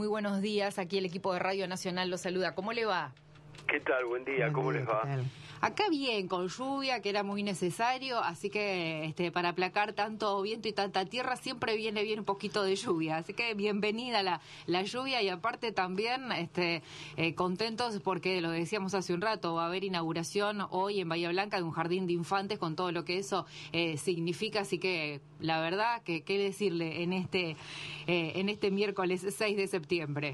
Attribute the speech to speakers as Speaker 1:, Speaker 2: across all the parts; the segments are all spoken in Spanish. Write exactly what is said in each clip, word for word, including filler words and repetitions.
Speaker 1: Muy buenos días. Aquí el equipo de Radio Nacional lo saluda. ¿Cómo le va?
Speaker 2: ¿Qué tal? Buen día.
Speaker 1: Buen
Speaker 2: ¿Cómo
Speaker 1: día,
Speaker 2: les va?
Speaker 1: Acá bien, con lluvia, que era muy necesario, así que este, para aplacar tanto viento y tanta tierra siempre viene bien un poquito de lluvia. Así que bienvenida la, la lluvia y aparte también este, eh, contentos porque lo decíamos hace un rato, va a haber inauguración hoy en Bahía Blanca de un jardín de infantes con todo lo que eso eh, significa. Así que la verdad, que qué decirle en este, eh, en este miércoles seis de septiembre.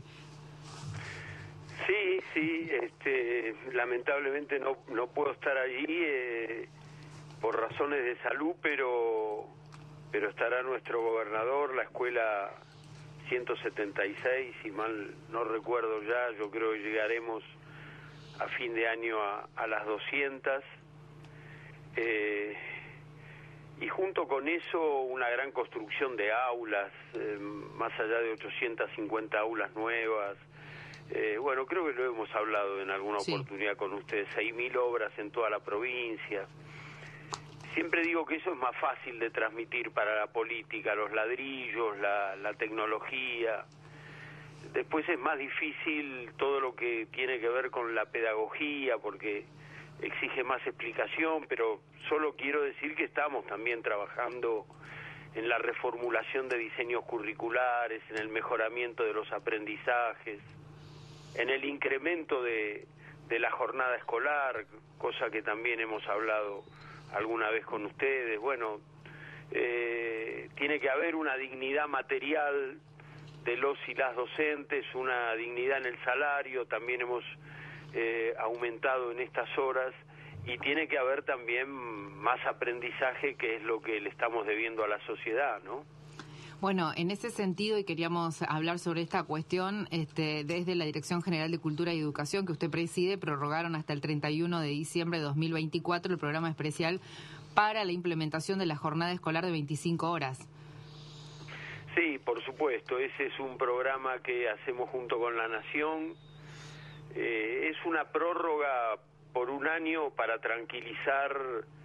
Speaker 2: Sí, sí, este, lamentablemente no, no puedo estar allí eh, por razones de salud, pero, pero estará nuestro gobernador, la escuela ciento setenta y seis, si mal no recuerdo ya, yo creo que llegaremos a fin de año a, a las doscientas, eh, y junto con eso una gran construcción de aulas, eh, más allá de ochocientas cincuenta aulas nuevas. Eh, bueno, creo que lo hemos hablado en alguna sí. oportunidad con ustedes, seis mil obras en toda la provincia. Siempre digo que eso es más fácil de transmitir para la política, los ladrillos, la, la tecnología. Después es más difícil todo lo que tiene que ver con la pedagogía, porque exige más explicación, pero solo quiero decir que estamos también trabajando en la reformulación de diseños curriculares, en el mejoramiento de los aprendizajes, en el incremento de, de la jornada escolar, cosa que también hemos hablado alguna vez con ustedes. Bueno, eh, tiene que haber una dignidad material de los y las docentes, una dignidad en el salario, también hemos eh, aumentado en estas horas, y tiene que haber también más aprendizaje, que es lo que le estamos debiendo a la sociedad, ¿no?
Speaker 1: Bueno, en ese sentido, y queríamos hablar sobre esta cuestión, este, desde la Dirección General de Cultura y Educación que usted preside, prorrogaron hasta el treinta y uno de diciembre de dos mil veinticuatro el programa especial para la implementación de la jornada escolar de veinticinco horas.
Speaker 2: Sí, por supuesto, ese es un programa que hacemos junto con la Nación. Eh, es una prórroga por un año para tranquilizar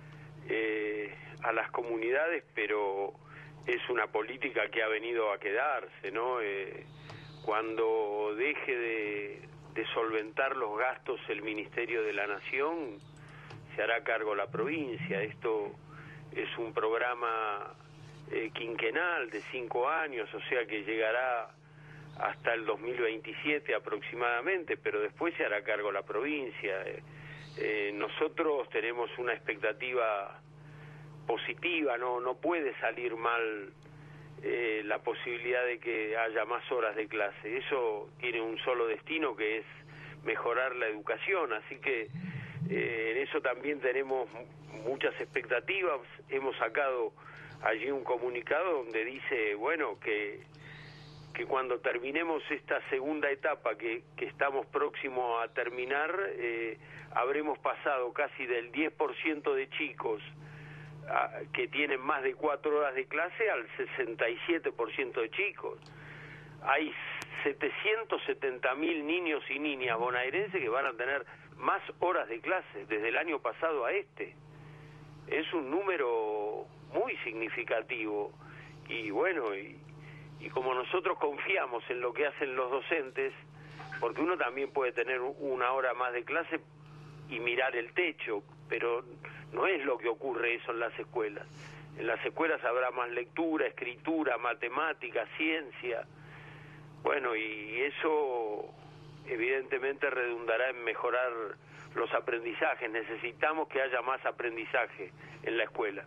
Speaker 2: eh, a las comunidades, pero es una política que ha venido a quedarse, ¿no? Eh, cuando deje de, de solventar los gastos el Ministerio de la Nación, se hará cargo la provincia. Esto es un programa eh, quinquenal de cinco años, o sea que llegará hasta el dos mil veintisiete aproximadamente, pero después se hará cargo la provincia. Eh, eh, nosotros tenemos una expectativa positiva, no no puede salir mal eh, la posibilidad de que haya más horas de clase. Eso tiene un solo destino, que es mejorar la educación, así que eh, en eso también tenemos muchas expectativas. Hemos sacado allí un comunicado donde dice, bueno, que que cuando terminemos esta segunda etapa que, que estamos próximos a terminar, eh, habremos pasado casi del diez por ciento de chicos a, que tienen más de cuatro horas de clase al sesenta y siete por ciento de chicos. Hay setecientos setenta mil niños y niñas bonaerenses que van a tener más horas de clase desde el año pasado a este. Es un número muy significativo. Y bueno, y, y como nosotros confiamos en lo que hacen los docentes, porque uno también puede tener una hora más de clase y mirar el techo, pero no es lo que ocurre eso en las escuelas. En las escuelas habrá más lectura, escritura, matemática, ciencia. Bueno, y eso evidentemente redundará en mejorar los aprendizajes. Necesitamos que haya más aprendizaje en la escuela.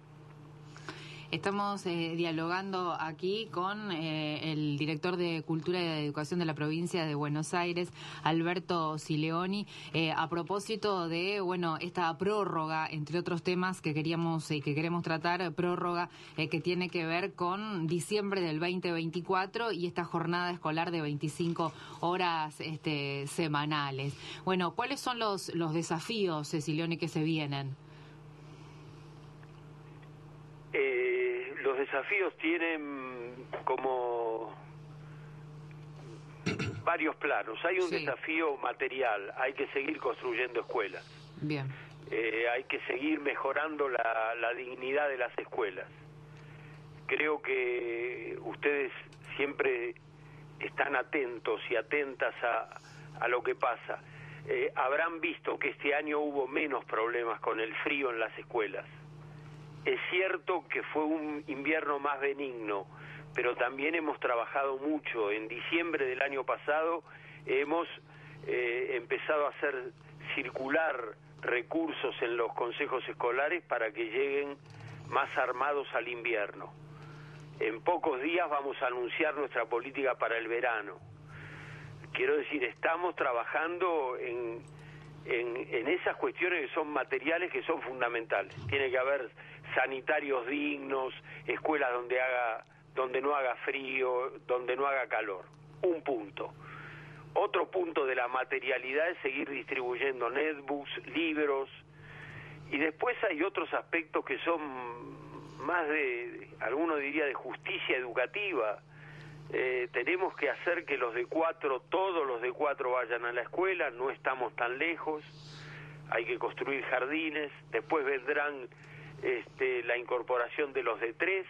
Speaker 1: Estamos eh, dialogando aquí con eh, el director de Cultura y de Educación de la provincia de Buenos Aires, Alberto Sileoni, eh, a propósito de, bueno, esta prórroga, entre otros temas que queríamos y eh, que queremos tratar, prórroga eh, que tiene que ver con diciembre del veinte veinticuatro y esta jornada escolar de veinticinco horas este, semanales. Bueno, ¿cuáles son los, los desafíos, Sileoni, que se vienen?
Speaker 2: Eh, los desafíos tienen como varios planos. Hay un sí. desafío material, hay que seguir construyendo escuelas.
Speaker 1: Bien.
Speaker 2: Eh, hay que seguir mejorando la, la dignidad de las escuelas. Creo que ustedes siempre están atentos y atentas a, a lo que pasa, eh, habrán visto que este año hubo menos problemas con el frío en las escuelas. Es cierto que fue un invierno más benigno, pero también hemos trabajado mucho. En diciembre del año pasado hemos eh, empezado a hacer circular recursos en los consejos escolares para que lleguen más armados al invierno. En pocos días vamos a anunciar nuestra política para el verano. Quiero decir, estamos trabajando en, en, en esas cuestiones que son materiales, que son fundamentales. Tiene que haber sanitarios dignos, escuelas donde haga, donde no haga frío, donde no haga calor. Un punto. Otro punto de la materialidad es seguir distribuyendo netbooks, libros, y después hay otros aspectos que son más de, alguno diría, de justicia educativa. Eh, tenemos que hacer que los de cuatro, todos los de cuatro vayan a la escuela, no estamos tan lejos, hay que construir jardines, después vendrán este, la incorporación de los de tres,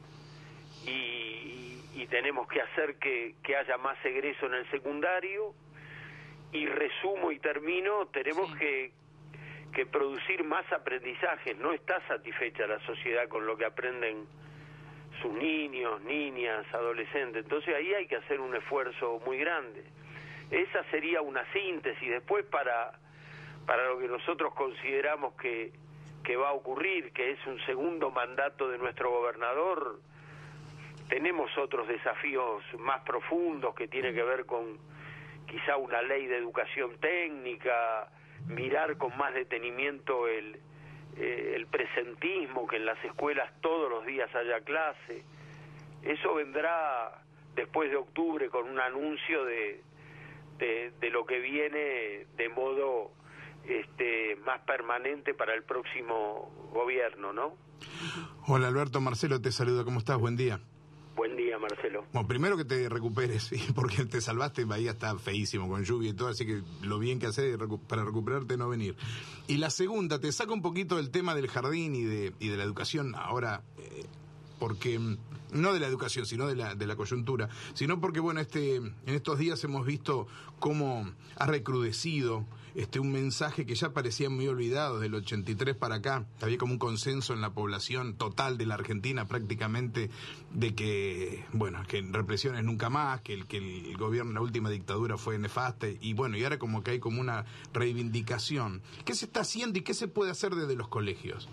Speaker 2: y, y tenemos que hacer que, que haya más egreso en el secundario, y resumo y termino, tenemos sí. que que producir más aprendizajes. No está satisfecha la sociedad con lo que aprenden sus niños, niñas, adolescentes. Entonces ahí hay que hacer un esfuerzo muy grande. Esa sería una síntesis. Después para, para lo que nosotros consideramos que, que va a ocurrir, que es un segundo mandato de nuestro gobernador, tenemos otros desafíos más profundos que tienen que ver con quizá una ley de educación técnica, mirar con más detenimiento el, eh, el presentismo, que en las escuelas todos los días haya clase. Eso vendrá después de octubre con un anuncio de, de, de lo que viene de modo este, más permanente para el próximo gobierno, ¿no?
Speaker 3: Hola Alberto, Marcelo te saluda, ¿cómo estás? Buen día.
Speaker 2: Buen día, Marcelo.
Speaker 3: Bueno, primero que te recuperes, porque te salvaste, Bahía está feísimo con lluvia y todo, así que lo bien que haces para recuperarte no venir. Y la segunda, te saca un poquito del tema del jardín y de y de la educación ahora, eh, porque no de la educación, sino de la de la coyuntura, sino porque bueno, este en estos días hemos visto cómo ha recrudecido este un mensaje que ya parecía muy olvidado del ochenta y tres para acá. Había como un consenso en la población total de la Argentina prácticamente de que, bueno, que represiones nunca más, que el que el gobierno, la última dictadura fue nefasta, y bueno, y ahora como que hay como una reivindicación. ¿Qué se está haciendo y qué se puede hacer desde los colegios?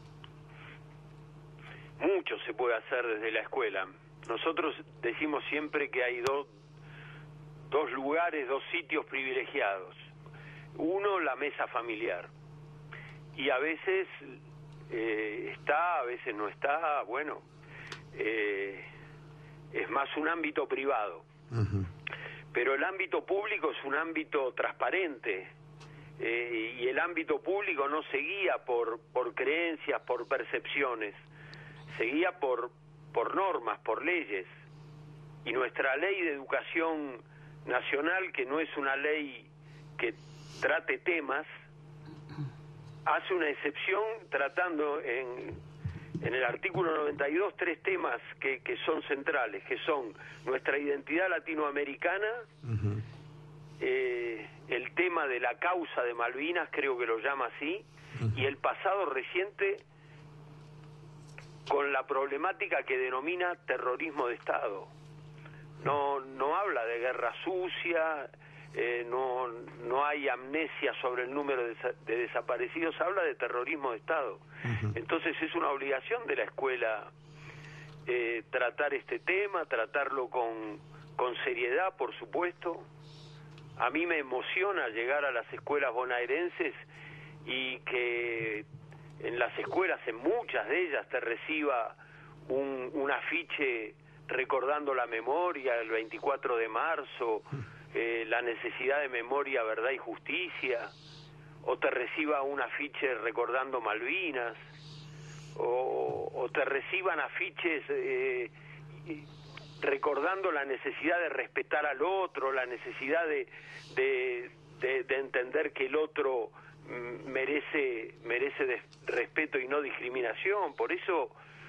Speaker 2: Mucho se puede hacer desde la escuela. Nosotros decimos siempre que hay dos, dos lugares, dos sitios privilegiados. Uno, la mesa familiar, y a veces eh, está, a veces no está, bueno, eh, es más un ámbito privado. Uh-huh. Pero el ámbito público es un ámbito transparente, eh, y el ámbito público no se guía por, por creencias, por percepciones, se guía por, por normas, por leyes, y nuestra ley de educación nacional, que no es una ley que trate temas, hace una excepción tratando en, en el artículo noventa y dos tres temas que, que son centrales, que son nuestra identidad latinoamericana, uh-huh. eh, el tema de la causa de Malvinas, creo que lo llama así, uh-huh. y el pasado reciente con la problemática que denomina terrorismo de Estado. No, no habla de guerra sucia, Eh, no no hay amnesia sobre el número de, de desaparecidos, habla de terrorismo de Estado. Uh-huh. Entonces es una obligación de la escuela eh, tratar este tema, tratarlo con, con seriedad, por supuesto. A mí me emociona llegar a las escuelas bonaerenses y que en las escuelas, en muchas de ellas, te reciba un, un afiche recordando la memoria, el veinticuatro de marzo, Eh, la necesidad de memoria, verdad y justicia, o te reciba un afiche recordando Malvinas, o, o te reciban afiches eh, recordando la necesidad de respetar al otro, la necesidad de, de, de, de entender que el otro merece, merece de respeto y no discriminación. Por eso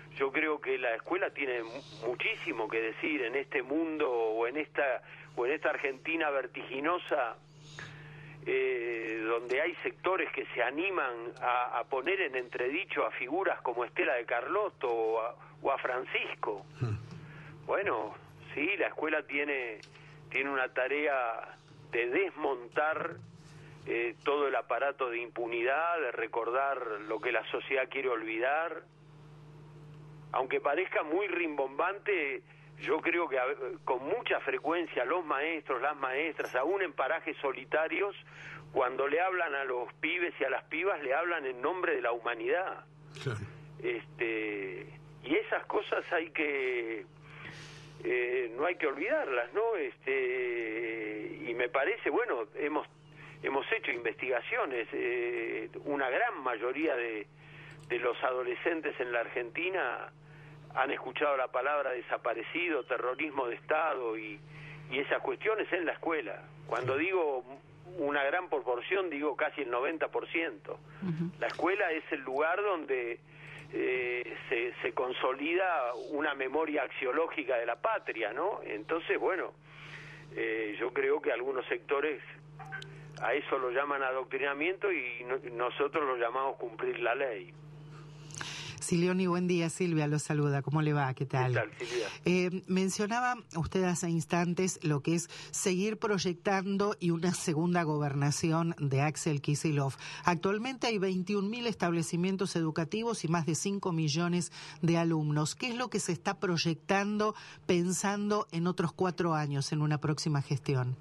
Speaker 2: yo creo que la escuela tiene muchísimo que decir en este mundo o en esta o en esta Argentina vertiginosa, eh, donde hay sectores que se animan a, a poner en entredicho a figuras como Estela de Carlotto o a, o a Francisco. Bueno, sí, la escuela tiene tiene una tarea de desmontar eh, todo el aparato de impunidad, de recordar lo que la sociedad quiere olvidar. Aunque parezca muy rimbombante, yo creo que con mucha frecuencia los maestros, las maestras, aún en parajes solitarios, cuando le hablan a los pibes y a las pibas, le hablan en nombre de la humanidad. Claro. Este, y esas cosas hay que... Eh, no hay que olvidarlas, ¿no? Este, y me parece, bueno, hemos hemos hecho investigaciones, eh, una gran mayoría de, de los adolescentes en la Argentina han escuchado la palabra desaparecido, terrorismo de Estado y, y esas cuestiones en la escuela. Cuando digo una gran proporción, digo casi el noventa por ciento. Uh-huh. La escuela es el lugar donde Eh, se, se consolida una memoria axiológica de la patria, ¿no? Entonces, bueno, eh, yo creo que algunos sectores a eso lo llaman adoctrinamiento y no, nosotros lo llamamos cumplir la ley.
Speaker 4: Sileoni, buen día. Silvia lo saluda. ¿Cómo le va? ¿Qué tal?
Speaker 2: ¿Qué tal, Silvia?
Speaker 4: Eh, mencionaba usted hace instantes lo que es seguir proyectando y una segunda gobernación de Axel Kicillof. Actualmente hay veintiún mil establecimientos educativos y más de cinco millones de alumnos. ¿Qué es lo que se está proyectando, pensando en otros cuatro años, en una próxima gestión?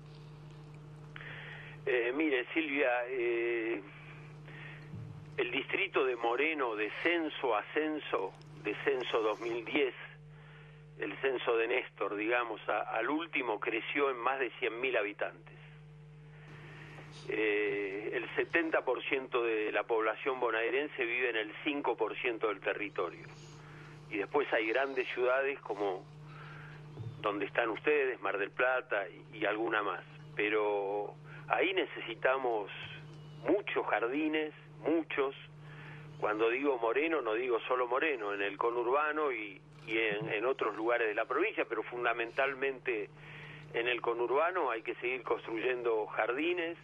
Speaker 2: Eh, mire, Silvia... Eh... El distrito de Moreno, de censo a censo, de censo dos mil diez, el censo de Néstor, digamos, a, al último creció en más de cien mil habitantes. Eh, el setenta por ciento de la población bonaerense vive en el cinco por ciento del territorio. Y después hay grandes ciudades como donde están ustedes, Mar del Plata y, y alguna más. Pero ahí necesitamos muchos jardines, muchos. Cuando digo Moreno, no digo solo Moreno, en el conurbano y, y en, en otros lugares de la provincia, pero fundamentalmente en el conurbano hay que seguir construyendo jardines,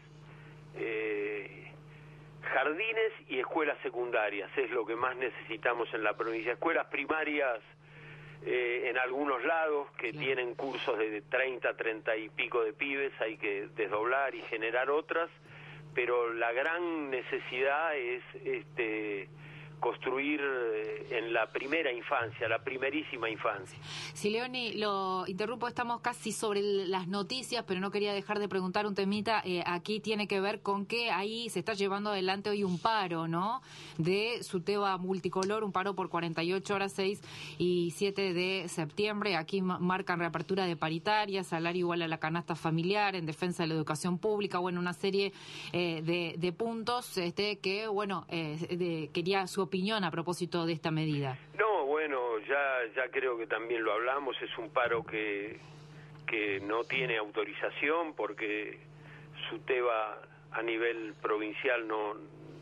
Speaker 2: eh, jardines y escuelas secundarias, es lo que más necesitamos en la provincia. Escuelas primarias eh, en algunos lados que sí tienen cursos de treinta, treinta y pico de pibes, hay que desdoblar y generar otras, pero la gran necesidad es este construir en la primera infancia, la primerísima infancia.
Speaker 1: Sileoni, lo interrumpo, estamos casi sobre las noticias, pero no quería dejar de preguntar un temita. Eh, aquí tiene que ver con que ahí se está llevando adelante hoy un paro, ¿no? De SUTEBA multicolor, un paro por cuarenta y ocho horas, seis y siete de septiembre. Aquí marcan reapertura de paritarias, salario igual a la canasta familiar, en defensa de la educación pública, bueno, una serie eh, de, de puntos este que, bueno, eh, de, quería su opinión a propósito de esta medida.
Speaker 2: No, bueno, ya ya creo que también lo hablamos, es un paro que que no tiene autorización porque SUTEBA a nivel provincial no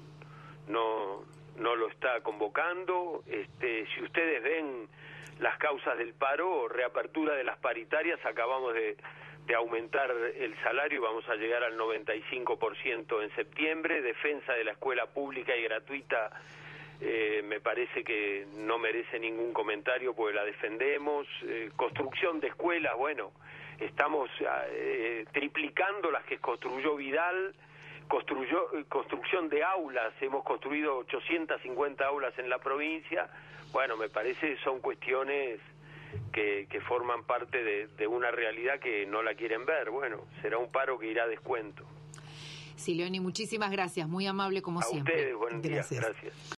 Speaker 2: no no lo está convocando. Este, si ustedes ven las causas del paro, reapertura de las paritarias, acabamos de de aumentar el salario y vamos a llegar al noventa y cinco por ciento en septiembre, defensa de la escuela pública y gratuita. Eh, me parece que no merece ningún comentario porque la defendemos. Eh, construcción de escuelas, bueno, estamos eh, triplicando las que construyó Vidal. Construyó, construcción de aulas, hemos construido ochocientas cincuenta aulas en la provincia. Bueno, me parece que son cuestiones que, que forman parte de, de una realidad que no la quieren ver. Bueno, será un paro que irá a descuento.
Speaker 1: Sileoni, muchísimas gracias, muy amable como
Speaker 2: a
Speaker 1: siempre.
Speaker 2: A ustedes, buen día,
Speaker 4: gracias.
Speaker 2: gracias.